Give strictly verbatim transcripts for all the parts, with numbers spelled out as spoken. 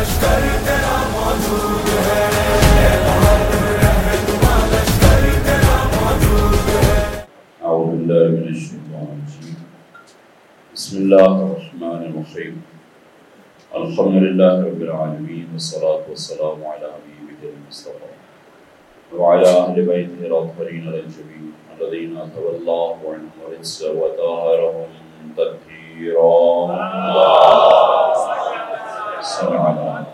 لشکر تیرا موجود ہے، اے بہادر رہنما لشکر تیرا موجود ہے۔ اعوذ باللہ من الشیطان الرجیم، بسم اللہ الرحمن الرحیم، الحمد للہ رب العالمین، والصلاة والسلام علی حبیبہ المصطفیٰ وعلی اہل بیتہ الاطہرین الطاہرین الذین اذهب اللہ عنہم الرجس وطہرهم تطہیرا۔ صلی اللہ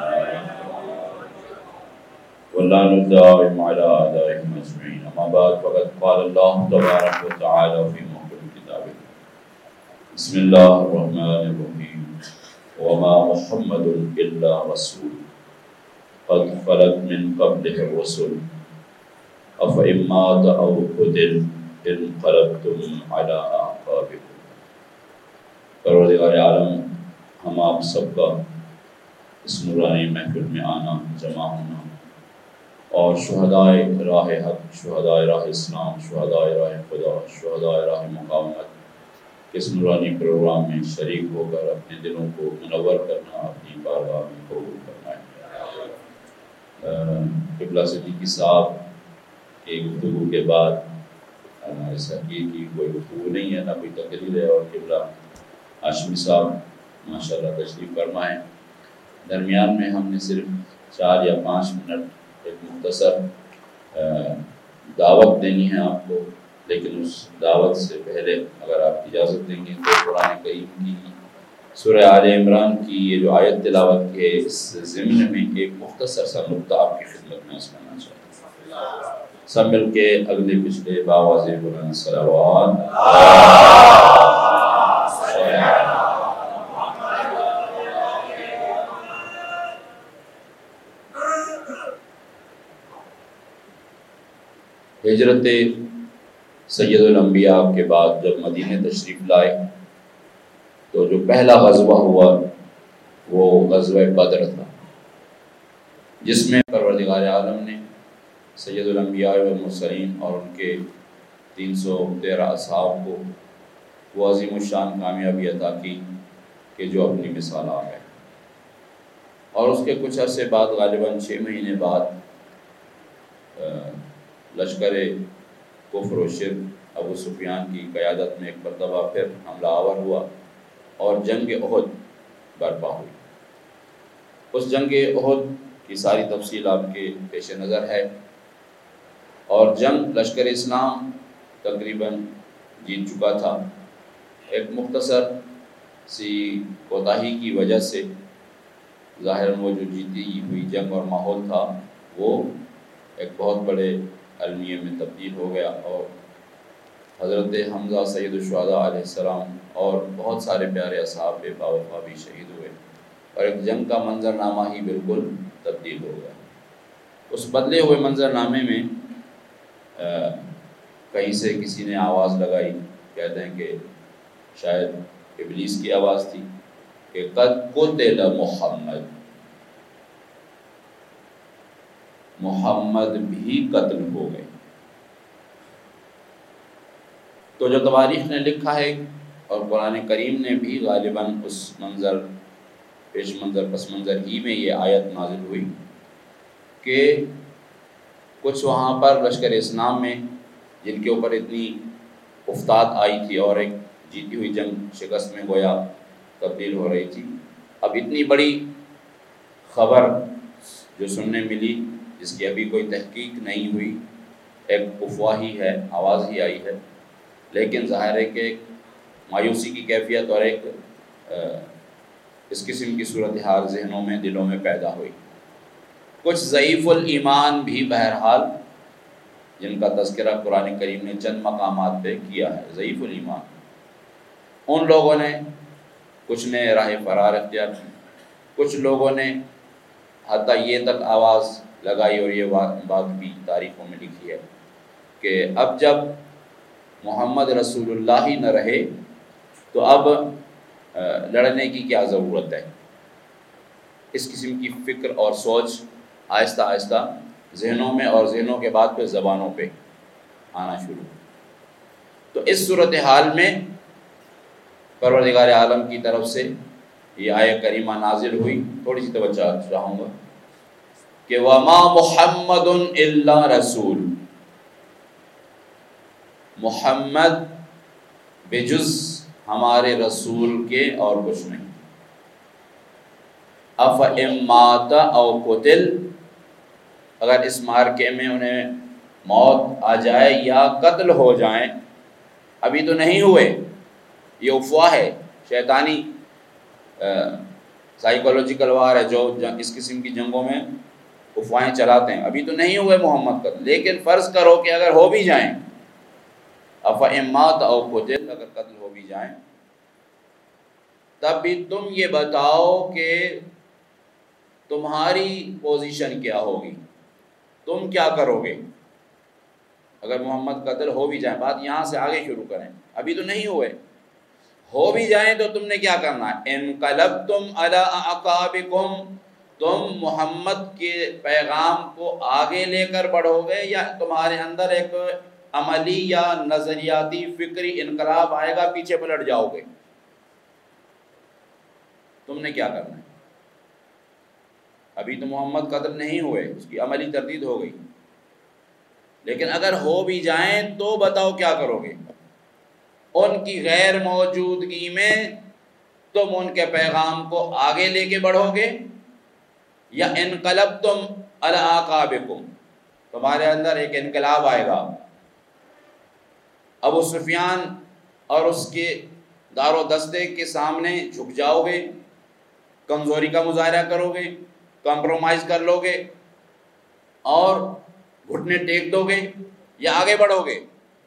واللعن الدائم على أعدائهم أجمعين، أما بعد فقد قال الله تبارك وتعالى في محكم كتابه، بسم الله الرحمن الرحيم، وما محمد إلا رسول قد خلت من قبله الرسل أفإن مات أو قتل انقلبتم على أعقابكم۔ پروردگار عالم، ہم آپ سب کا اس نورانی محفل میں آنا، جمع ہونا اور شہدائے راہ حق، شہدائے راہ اسلام، شہدائے راہ خدا، شہدائے راہ مقاومت اس نورانی پروگرام میں شریک ہو کر اپنے دلوں کو منور کرنا، اپنی بارگاہ میں قبول کرنا ہے۔ قبلہ صدیقی صاحب کی گفتگو کے بعد اس حقیقت کی کوئی گفتگو نہیں ہے، نہ کوئی تقریر ہے، اور قبلہ ہاشمی صاحب ماشاءاللہ تشریف فرما ہے۔ درمیان میں ہم نے صرف چار یا پانچ منٹ ایک مختصر دعوت دینی ہے آپ کو، لیکن اس دعوت سے پہلے اگر آپ اجازت دیں گے تو قرآن کریم کی سورہ آل عمران کی یہ جو آیت تلاوت کی ہے، اس ضمن میں ایک مختصر سا نقطہ آپ کی خدمت میں عرض کرنا چاہتا ہوں۔ سب مل کے اگلے پچھلے باواز بلند صلوات۔ ہجرت سید الانبیاء کے بعد جب مدینہ تشریف لائے تو جو پہلا غزوہ ہوا وہ غزوہ بدر تھا، جس میں پروردگار عالم نے سید الانبیاء والمرسلین اور ان کے تین سو تیرہ اصحاب کو وہ عظیم الشان کامیابی عطا کی کہ جو اپنی مثال آ گئے، اور اس کے کچھ عرصے بعد غالباً چھ مہینے بعد لشکر کفر و شرک ابو سفیان کی قیادت میں ایک مرتبہ پھر حملہ آور ہوا اور جنگ احد برپا ہوئی۔ اس جنگ احد کی ساری تفصیل آپ کے پیش نظر ہے، اور جنگ لشکر اسلام تقریباً جیت چکا تھا۔ ایک مختصر سی کوتاہی کی وجہ سے ظاہراً وہ جو جیتی ہوئی جنگ اور ماحول تھا وہ ایک بہت بڑے المیے میں تبدیل ہو گیا، اور حضرت حمزہ سید الشہداء علیہ السلام اور بہت سارے پیارے اصحاب بے باوفا بھی شہید ہوئے، اور ایک جنگ کا منظرنامہ ہی بالکل تبدیل ہو گیا۔ اس بدلے ہوئے منظرنامے میں کہیں سے کسی نے آواز لگائی، کہتے ہیں کہ شاید ابلیس کی آواز تھی کہ قد قتل محمد، محمد بھی قتل ہو گئے۔ تو جو تواریخ نے لکھا ہے اور قرآن کریم نے بھی غالباً اس منظر پیش منظر پس منظر ہی میں یہ آیت نازل ہوئی کہ کچھ وہاں پر لشکر اسلام میں جن کے اوپر اتنی افتاد آئی تھی اور ایک جیتی ہوئی جنگ شکست میں گویا تبدیل ہو رہی تھی، اب اتنی بڑی خبر جو سننے ملی جس کی ابھی کوئی تحقیق نہیں ہوئی، ایک افواہی ہے، آواز ہی آئی ہے، لیکن ظاہر ہے کہ ایک مایوسی کی کیفیت اور ایک اس قسم کی صورتحال ذہنوں میں دلوں میں پیدا ہوئی۔ کچھ ضعیف الایمان بھی بہرحال جن کا تذکرہ قرآن کریم نے چند مقامات پہ کیا ہے، ضعیف الایمان، ان لوگوں نے کچھ نے راہ فرار اختیار کی، کچھ لوگوں نے حتیٰ یہ تک آواز لگائی اور یہ بات بھی تاریخوں میں لکھی ہے کہ اب جب محمد رسول اللہ ہی نہ رہے تو اب لڑنے کی کیا ضرورت ہے۔ اس قسم کی فکر اور سوچ آہستہ آہستہ ذہنوں میں اور ذہنوں کے بعد پھر زبانوں پہ آنا شروع۔ تو اس صورتحال میں پروردگار عالم کی طرف سے یہ آیت کریمہ نازل ہوئی، تھوڑی سی توجہ چاہوں گا کہ وما محمد الا رسول، محمد بجز ہمارے رسول کے اور کچھ نہیں. اف امات او قتل، اگر اس مارکے میں انہیں موت آ جائے یا قتل ہو جائیں، ابھی تو نہیں ہوئے، یہ افواہ ہے، شیطانی سائیکولوجیکل وار ہے جو اس قسم کی جنگوں میں افواہیں چلاتے ہیں. ابھی تو نہیں ہوئے محمد قتل، لیکن فرض کرو کہ اگر ہو بھی جائیں، اف امات او قتل، اگر قتل ہو بھی جائیں، تب بھی تم یہ بتاؤ کہ تمہاری پوزیشن کیا ہوگی، تم کیا کرو گے اگر محمد قتل ہو بھی جائیں. بات یہاں سے آگے شروع کریں، ابھی تو نہیں ہوئے، ہو بھی جائیں تو تم نے کیا کرنا ہے. انقلبتم علی اعقابکم، تم محمد کے پیغام کو آگے لے کر بڑھو گے، یا تمہارے اندر ایک عملی یا نظریاتی فکری انقلاب آئے گا، پیچھے پلٹ جاؤ گے. تم نے کیا کرنا ہے. ابھی تو محمد قتل نہیں ہوئے، اس کی عملی تردید ہو گئی، لیکن اگر ہو بھی جائیں تو بتاؤ کیا کرو گے. ان کی غیر موجودگی میں تم ان کے پیغام کو آگے لے کے بڑھو گے، یا انقلبتم علی اعقابکم، تمہارے اندر ایک انقلاب آئے گا، ابو سفیان اور اس کے دار و دستے کے سامنے جھک جاؤ گے، کمزوری کا مظاہرہ کرو گے، کمپرومائز کر لو گے اور گھٹنے ٹیک دو گے، یا آگے بڑھو گے.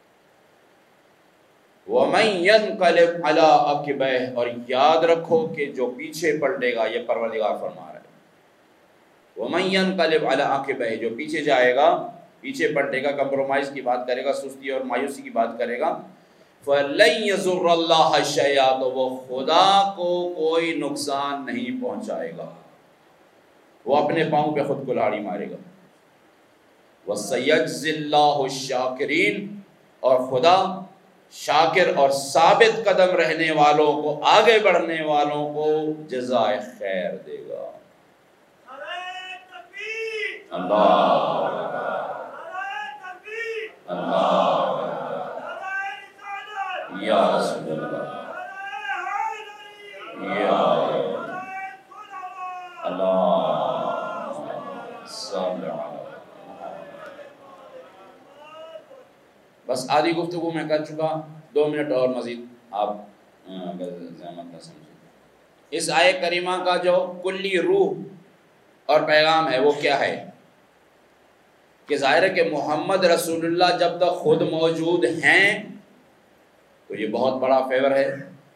وَمَن يَنْقَلِبْ عَلَىٰ عَقِبَيْهِ، اور یاد رکھو کہ جو پیچھے پلٹے گا، یہ پروردگار فرما رہا ہے، وَمَن يَنْقَلِبْ عَلَىٰ عَقِبَيْهِ، جو پیچھے جائے گا، پیچھے پلٹے گا، کمپرومائز کی بات کرے گا، سستی اور مایوسی کی بات کرے گا، فَلَن يَضُرَّ اللَّهَ شَيْئًا، تو وہ خدا کو کوئی نقصان نہیں پہنچائے گا، وہ اپنے پاؤں پہ خود کلہاڑی مارے گا. وَسَيَجْزِي اللَّهُ الشَّاكِرِينَ، اور خدا شاکر اور ثابت قدم رہنے والوں کو، آگے بڑھنے والوں کو جزائے خیر دے گا. اللہ اللہ یا رسول اللہ یا اللہ صلی اللہ. بس آدھی گفتگو میں کر چکا، دو منٹ اور مزید آپ اگر زحمت نہ سمجھیں. اس آیت کریمہ کا جو کلی روح اور پیغام ہے وہ کیا ہے کہ ظاہر ہے کہ محمد رسول اللہ جب تک خود موجود ہیں تو یہ بہت بڑا فیور ہے.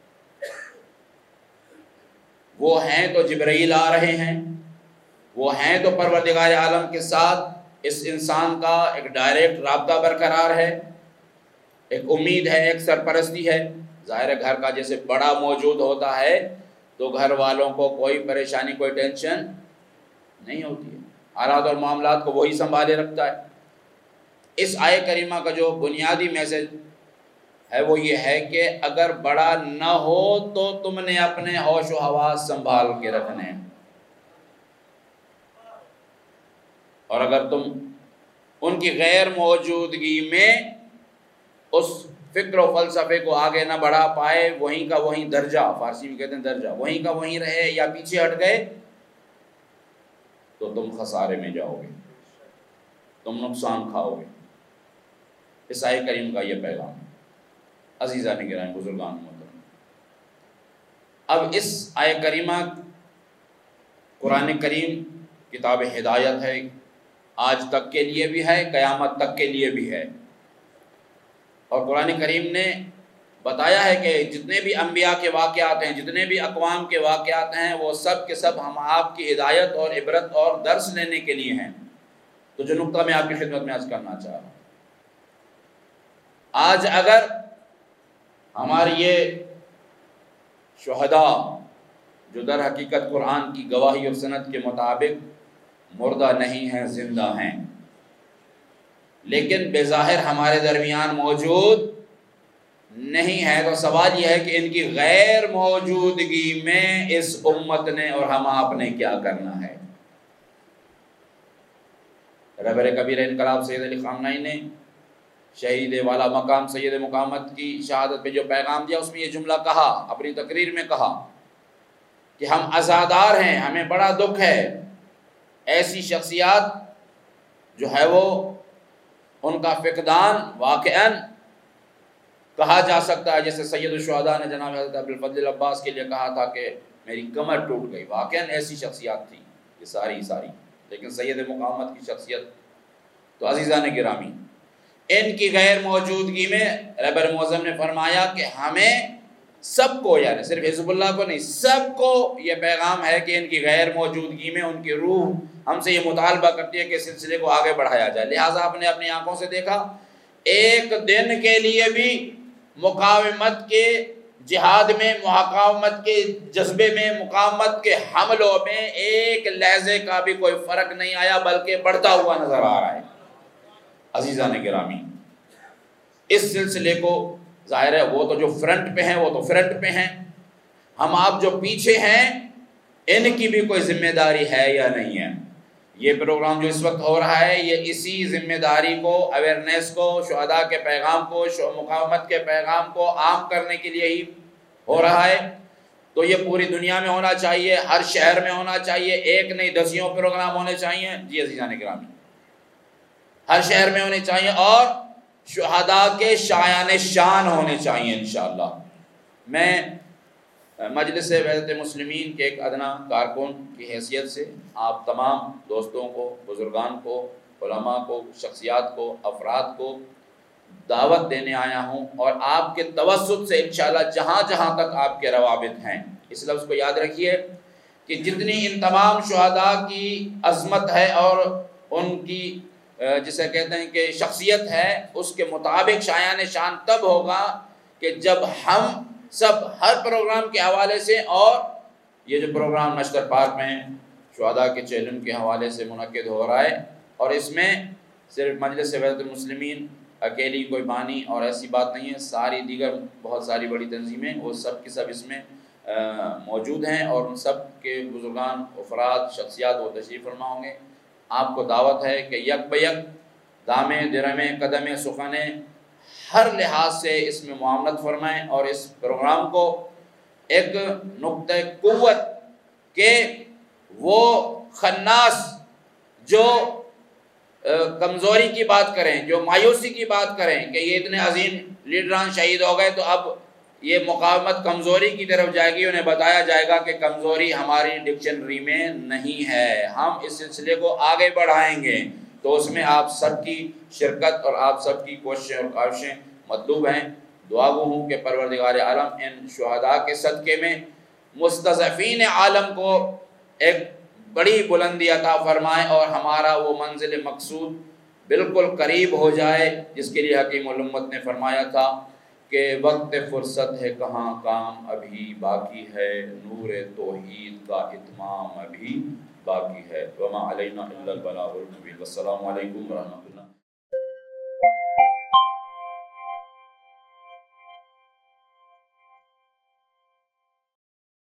وہ ہیں تو جبرائیل آ رہے ہیں، وہ ہیں تو پروردگار عالم کے ساتھ اس انسان کا ایک ڈائریکٹ رابطہ برقرار ہے، ایک امید ہے، ایک سرپرستی ہے. ظاہر ہے گھر کا جیسے بڑا موجود ہوتا ہے تو گھر والوں کو کوئی پریشانی، کوئی ٹینشن نہیں ہوتی ہے، حالات اور معاملات کو وہی سنبھالے رکھتا ہے. اس آیت کریمہ کا جو بنیادی میسج ہے وہ یہ ہے کہ اگر بڑا نہ ہو تو تم نے اپنے ہوش و حواس سنبھال کے رکھنے ہیں، اور اگر تم ان کی غیر موجودگی میں اس فکر و فلسفے کو آگے نہ بڑھا پائے، وہیں کا وہیں درجہ، فارسی میں کہتے ہیں درجہ، وہیں کا وہیں رہے یا پیچھے ہٹ گئے تو تم خسارے میں جاؤ گے، تم نقصان کھاؤ گے. اس آیت کریم کا یہ پیغام ہے. عزیزان گرامی، بزرگان محترم، اب اس آیت کریمہ، قرآن کریم کتاب ہدایت ہے، آج تک کے لیے بھی ہے، قیامت تک کے لیے بھی ہے. اور قرآن کریم نے بتایا ہے کہ جتنے بھی انبیاء کے واقعات ہیں، جتنے بھی اقوام کے واقعات ہیں، وہ سب کے سب ہم آپ کی ہدایت اور عبرت اور درس لینے کے لیے ہیں. تو جو نقطہ میں آپ کی خدمت میں عرض کرنا چاہ رہا ہوں، آج اگر ہماری یہ شہداء جو در حقیقت قرآن کی گواہی اور سند کے مطابق مردہ نہیں ہیں، زندہ ہیں، لیکن بظاہر ہمارے درمیان موجود نہیں ہے تو سوال یہ ہے کہ ان کی غیر موجودگی میں اس امت نے اور ہم آپ نے کیا کرنا ہے۔ رہبر کبیر انقلاب سید علی خامنہئی نے شہید والا مقام سید مقامت کی شہادت پہ جو پیغام دیا، اس میں یہ جملہ کہا، اپنی تقریر میں کہا کہ ہم عزادار ہیں، ہمیں بڑا دکھ ہے ایسی شخصیات جو ہے وہ ان کا فقدان واقعاً کہا جا سکتا ہے، جیسے سید الشہداء نے جناب حضرت ابوالفضل عباس کے لیے کہا تھا کہ میری کمر ٹوٹ گئی، واقعاً ایسی شخصیات تھی یہ ساری ساری، لیکن سید مقامت کی شخصیت تو عزیزان گرامی ان کی غیر موجودگی میں رہبر معظم نے فرمایا کہ ہمیں سب کو، یعنی صرف حزب اللہ کو نہیں، سب کو یہ پیغام ہے کہ ان کی غیر موجودگی میں ان کی روح ہم سے یہ مطالبہ کرتی ہے کہ اس سلسلے کو آگے بڑھایا جائے۔ لہٰذا آپ نے اپنی آنکھوں سے دیکھا ایک دن کے لیے بھی مقاومت کے جہاد میں، مقاومت کے جذبے میں، مقاومت کے حملوں میں ایک لحظے کا بھی کوئی فرق نہیں آیا، بلکہ بڑھتا ہوا نظر آ رہا ہے۔ عزیزان گرامی اس سلسلے کو ظاہر ہے وہ تو جو فرنٹ پہ ہیں وہ تو فرنٹ پہ ہیں، ہم آپ جو پیچھے ہیں ان کی بھی کوئی ذمہ داری ہے یا نہیں ہے۔ یہ پروگرام جو اس وقت ہو رہا ہے یہ اسی ذمہ داری کو، اویئرنیس کو، شہداء کے پیغام کو، مقاومت کے پیغام کو عام کرنے کے لیے ہی ہو رہا ہے۔ تو یہ پوری دنیا میں ہونا چاہیے، ہر شہر میں ہونا چاہیے، ایک نہیں دسیوں پروگرام ہونے چاہیے۔ جی عزیزان گرامی ہر شہر میں ہونے چاہیے اور شہداء کے شایان شان ہونے چاہیے انشاءاللہ۔ میں مجلس وحدت مسلمین کے ایک ادنا کارکن کی حیثیت سے آپ تمام دوستوں کو، بزرگان کو، علماء کو، شخصیات کو، افراد کو دعوت دینے آیا ہوں، اور آپ کے توسط سے انشاءاللہ جہاں جہاں تک آپ کے روابط ہیں، اس لفظ کو یاد رکھیے کہ جتنی ان تمام شہداء کی عظمت ہے اور ان کی جسے کہتے ہیں کہ شخصیت ہے، اس کے مطابق شایان شان تب ہوگا کہ جب ہم سب ہر پروگرام کے حوالے سے، اور یہ جو پروگرام نشتر پارک میں شہداء کے چیلن کے حوالے سے منعقد ہو رہا ہے، اور اس میں صرف مجلس وحدت المسلمین اکیلی کوئی بانی اور ایسی بات نہیں ہے، ساری دیگر بہت ساری بڑی تنظیمیں وہ سب کی سب اس میں موجود ہیں، اور ان سب کے بزرگان، افراد، شخصیات وہ تشریف فرما ہوں گے۔ آپ کو دعوت ہے کہ یک بیک دامے درمے قدم سخنے ہر لحاظ سے اس میں معاونت فرمائیں، اور اس پروگرام کو ایک نقطہ قوت کہ وہ خناس جو کمزوری کی بات کریں، جو مایوسی کی بات کریں کہ یہ اتنے عظیم لیڈران شہید ہو گئے تو اب یہ مقاومت کمزوری کی طرف جائے گی، انہیں بتایا جائے گا کہ کمزوری ہماری ڈکشنری میں نہیں ہے، ہم اس سلسلے کو آگے بڑھائیں گے۔ تو اس میں آپ سب کی شرکت اور آپ سب کی کوششیں اور کاوشیں مطلوب ہیں۔ دعا گو ہوں کہ پروردگار عالم ان شہداء کے صدقے میں مستضعفین عالم کو ایک بڑی بلندی عطا فرمائے اور ہمارا وہ منزل مقصود بالکل قریب ہو جائے، جس کے لیے حکیم الامت نے فرمایا تھا کہ وقت فرصت ہے کہاں کام ابھی باقی ہے، نور توحید کا اتمام ابھی باقی ہے۔ وما علینا الا البلاغ المبین۔ والسلام علیکم ورحمۃ اللہ۔